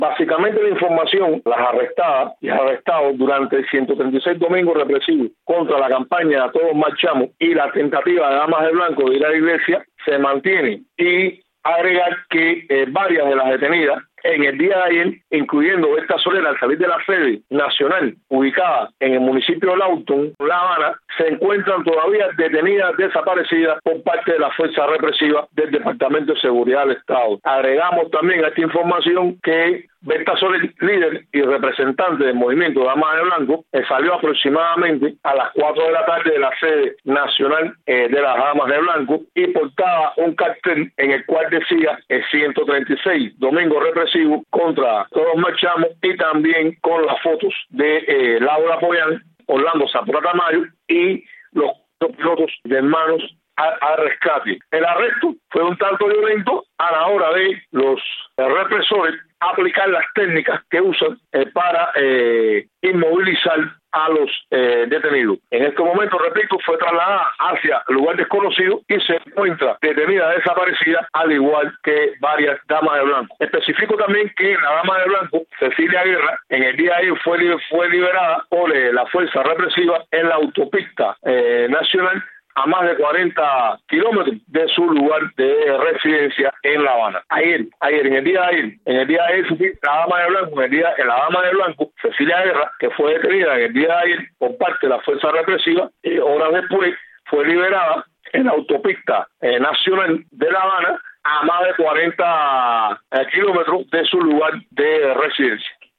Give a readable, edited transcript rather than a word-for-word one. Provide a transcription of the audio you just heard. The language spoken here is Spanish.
Básicamente la información, las arrestadas y arrestados durante 136 domingos represivos contra la campaña Todos Marchamos y la tentativa de Damas de Blanco de ir a la iglesia se mantiene, y agregar que varias de las detenidas en el día de ayer, incluyendo esta Soler, al salir de la sede nacional ubicada en el municipio de Lawton, La Habana, se encuentran todavía detenidas, desaparecidas por parte de la fuerza represiva del Departamento de Seguridad del Estado. Agregamos también a esta información que Berta Soler, líder y representante del movimiento Damas de Blanco, salió aproximadamente a las 4 de la tarde de la sede nacional de las Damas de Blanco y portaba un cartel en el cual decía 136 domingos represivos contra Todos Marchamos, y también con las fotos de Laura Pollán, Orlando Zapata Mayo y los pilotos de Hermanos al Rescate. El arresto fue un tanto violento a la hora de los represores aplicar las técnicas que usan para inmovilizar a los detenidos. En este momento, repito, fue trasladada hacia lugar desconocido y se encuentra detenida, desaparecida, al igual que varias damas de blanco. Especifico también que la dama de blanco, Cecilia Guerra, en el día de ayer fue liberada por la fuerza represiva en la autopista nacional a más de 40 kilómetros de su lugar de residencia en La Habana. En el día de ayer, la dama de blanco, Cecilia Guerra, que fue detenida en el día de ayer por parte de la fuerza represiva, y horas después fue liberada en la autopista nacional de La Habana a más de 40 kilómetros de su lugar de residencia.